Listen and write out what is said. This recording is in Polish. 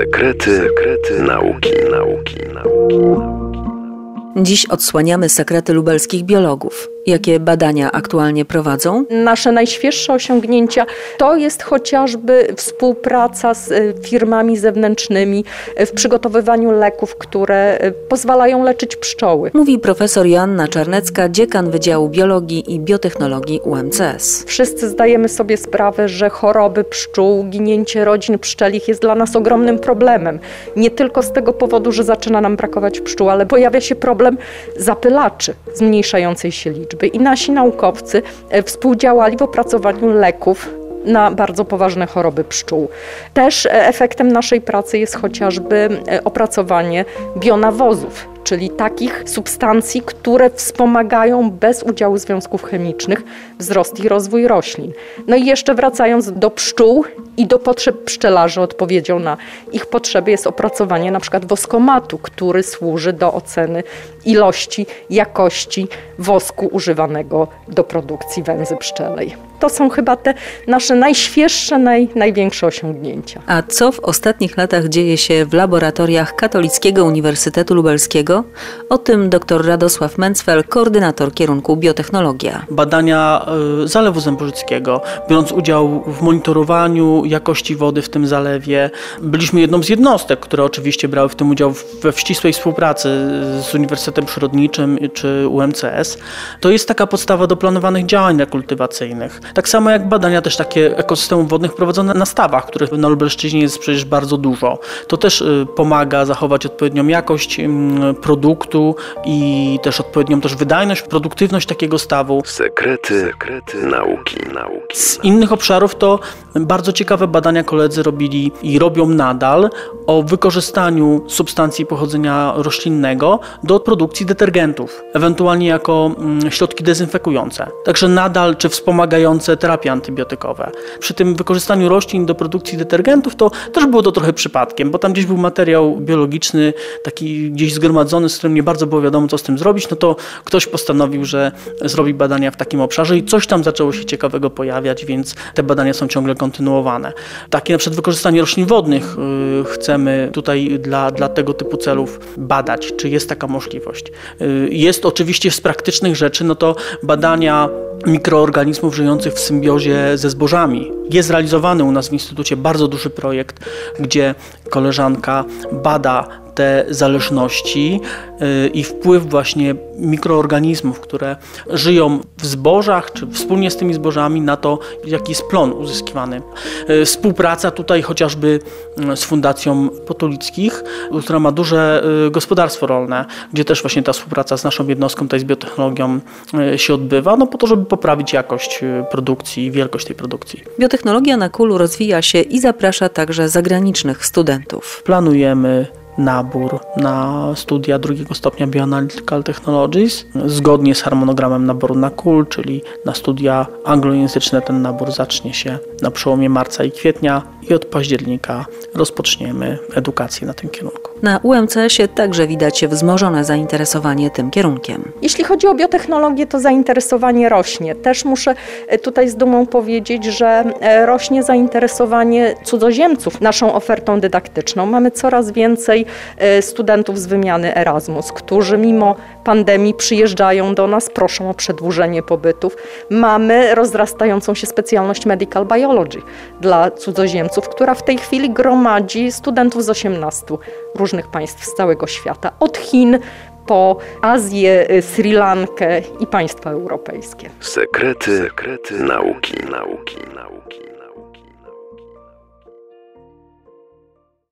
Sekrety nauki. Dziś odsłaniamy sekrety lubelskich biologów. Jakie badania aktualnie prowadzą? Nasze najświeższe osiągnięcia to jest chociażby współpraca z firmami zewnętrznymi w przygotowywaniu leków, które pozwalają leczyć pszczoły. Mówi profesor Joanna Czarnecka, dziekan Wydziału Biologii i Biotechnologii UMCS. Wszyscy zdajemy sobie sprawę, że choroby pszczół, ginięcie rodzin pszczelich jest dla nas ogromnym problemem. Nie tylko z tego powodu, że zaczyna nam brakować pszczół, ale pojawia się problem zapylaczy zmniejszającej się liczby. I nasi naukowcy współdziałali w opracowaniu leków na bardzo poważne choroby pszczół. Też efektem naszej pracy jest chociażby opracowanie bionawozów, czyli takich substancji, które wspomagają bez udziału związków chemicznych wzrost i rozwój roślin. No i jeszcze wracając do pszczół i do potrzeb pszczelarzy, odpowiedzią na ich potrzeby jest opracowanie na przykład woskomatu, który służy do oceny ilości, jakości wosku używanego do produkcji węzy pszczelej. To są chyba te nasze najświeższe, największe osiągnięcia. A co w ostatnich latach dzieje się w laboratoriach Katolickiego Uniwersytetu Lubelskiego? O tym dr Radosław Mencfel, koordynator kierunku biotechnologia. Badania Zalewu Zębożyckiego, biorąc udział w monitorowaniu jakości wody w tym zalewie. Byliśmy jedną z jednostek, które oczywiście brały w tym udział we ścisłej współpracy z Uniwersytetem Przyrodniczym czy UMCS. To jest taka podstawa do planowanych działań rekultywacyjnych. Tak samo jak badania też takie ekosystemów wodnych prowadzone na stawach, których na Lubelszczyźnie jest przecież bardzo dużo. To też pomaga zachować odpowiednią jakość produktu i też odpowiednią wydajność, produktywność takiego stawu. Sekrety nauki. Z innych obszarów to bardzo ciekawe badania koledzy robili i robią nadal o wykorzystaniu substancji pochodzenia roślinnego do produkcji detergentów, ewentualnie jako środki dezynfekujące. Także nadal czy wspomagające terapie antybiotykowe. Przy tym wykorzystaniu roślin do produkcji detergentów to też było to trochę przypadkiem, bo tam gdzieś był materiał biologiczny, taki gdzieś zgromadzony, z którym nie bardzo było wiadomo, co z tym zrobić, no to ktoś postanowił, że zrobi badania w takim obszarze i coś tam zaczęło się ciekawego pojawiać, więc te badania są ciągle kontynuowane. Takie na przykład wykorzystanie roślin wodnych chcemy tutaj dla tego typu celów badać, czy jest taka możliwość. Jest oczywiście z praktycznych rzeczy, no to badania mikroorganizmów żyjących w symbiozie ze zbożami. Jest realizowany u nas w Instytucie bardzo duży projekt, gdzie koleżanka bada te zależności i wpływ właśnie mikroorganizmów, które żyją w zbożach, czy wspólnie z tymi zbożami na to, jaki jest plon uzyskiwany. Współpraca tutaj chociażby z Fundacją Potulickich, która ma duże gospodarstwo rolne, gdzie też właśnie ta współpraca z naszą jednostką, tutaj z biotechnologią się odbywa, no po to, żeby poprawić jakość produkcji i wielkość tej produkcji. Biotechnologia na KUL rozwija się i zaprasza także zagranicznych studentów. Planujemy nabór na studia drugiego stopnia Bioanalytical Technologies zgodnie z harmonogramem naboru na KUL, czyli na studia anglojęzyczne. Ten nabór zacznie się na przełomie marca i kwietnia i od października rozpoczniemy edukację na tym kierunku. Na UMCS-ie także widać wzmożone zainteresowanie tym kierunkiem. Jeśli chodzi o biotechnologię, to zainteresowanie rośnie. Też muszę tutaj z dumą powiedzieć, że rośnie zainteresowanie cudzoziemców naszą ofertą dydaktyczną. Mamy coraz więcej studentów z wymiany Erasmus, którzy mimo pandemii przyjeżdżają do nas, proszą o przedłużenie pobytów. Mamy rozrastającą się specjalność Medical Biology dla cudzoziemców, która w tej chwili gromadzi studentów z 18 różnych państw z całego świata, od Chin po Azję, Sri Lankę i państwa europejskie. Sekrety nauki.